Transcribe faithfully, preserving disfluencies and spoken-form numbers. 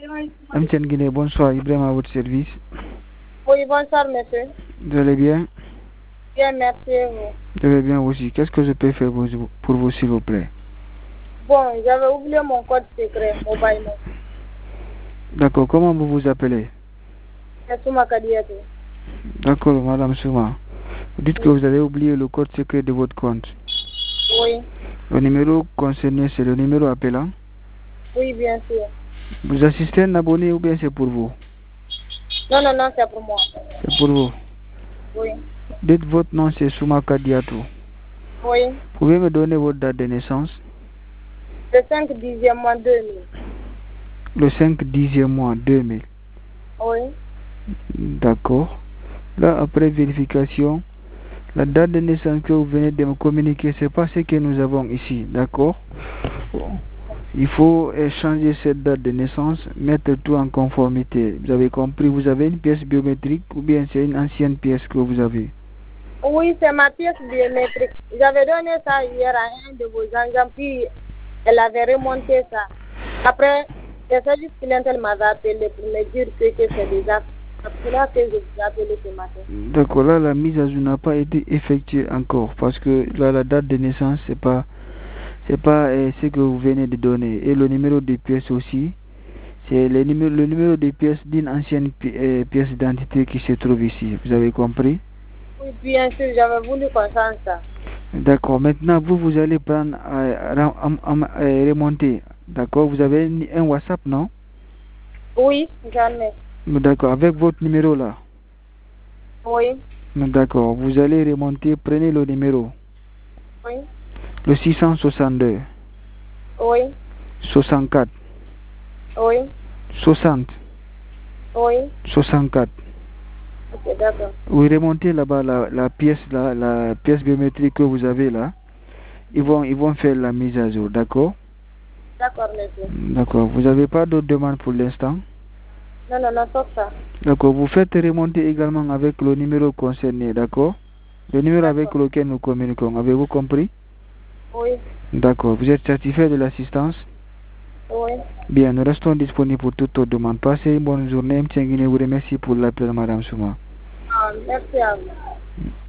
M T N Guinée, bonsoir. Ibrahim à votre service. Oui, bonsoir, monsieur. Vous allez bien? Bien, merci et vous. Je vais bien aussi. Qu'est-ce que je peux faire pour vous, pour vous s'il vous plaît? Bon, j'avais oublié mon code secret, mobile money. D'accord, comment vous vous appelez? C'est Souma Kadiatou. D'accord, madame Souma. Vous dites Oui. que vous avez oublié le code secret de votre compte. Oui. Le numéro concerné, c'est le numéro appelant? Oui, bien sûr. Vous assistez un abonné ou bien c'est pour vous? Non, non, non, c'est pour moi. C'est pour vous. Oui. Dites votre nom, c'est Souma Kadiatou. Oui. Pouvez me donner votre date de naissance? Le cinq dixième mois deux mille. Le cinq dixième mois deux mille. Oui. D'accord. Là, après vérification, la date de naissance que vous venez de me communiquer, c'est pas ce que nous avons ici. D'accord? Il faut changer cette date de naissance, mettre tout en conformité. Vous avez compris? Vous avez une pièce biométrique ou bien c'est une ancienne pièce que vous avez? Oui, c'est ma pièce biométrique. J'avais donné ça hier à un de vos agents, puis elle avait remonté ça. Après, le service clientèle m'avait appelé pour me dire que, que c'est déjà. C'est pour cela que je vous ai appelé ce matin. D'accord, là la mise à jour n'a pas été effectuée encore parce que là la date de naissance c'est pas c'est pas euh, ce que vous venez de donner et le numéro de pièce aussi c'est le numéro le numéro de pièce d'une ancienne pi euh, pièce d'identité qui se trouve ici. Vous avez compris? Oui, bien sûr, j'avais voulu qu'on change ça. D'accord, maintenant vous vous allez prendre euh, euh, remonter. D'accord, vous avez un WhatsApp, non? Oui, j'en ai. D'accord, avec votre numéro là. Oui. D'accord, vous allez remonter, prenez le numéro. Oui. Le six cent soixante-deux. Oui. soixante-quatre. Oui. soixante. Oui. soixante-quatre. Ok, d'accord. Vous remontez là-bas la, la pièce là, la pièce biométrique que vous avez là. Ils vont, ils vont faire la mise à jour, d'accord? D'accord, monsieur. D'accord, vous n'avez pas d'autres demandes pour l'instant? Non, non, non, sauf ça. D'accord, vous faites remonter également avec le numéro concerné, d'accord? Le numéro avec lequel nous communiquons, avez-vous compris? Oui. D'accord, vous êtes satisfait de l'assistance? Oui. Bien, nous restons disponibles pour toute autre demande. Passez une bonne journée. M. Guinée vous remercie pour l'appel, Madame Souma. Ah, merci à vous.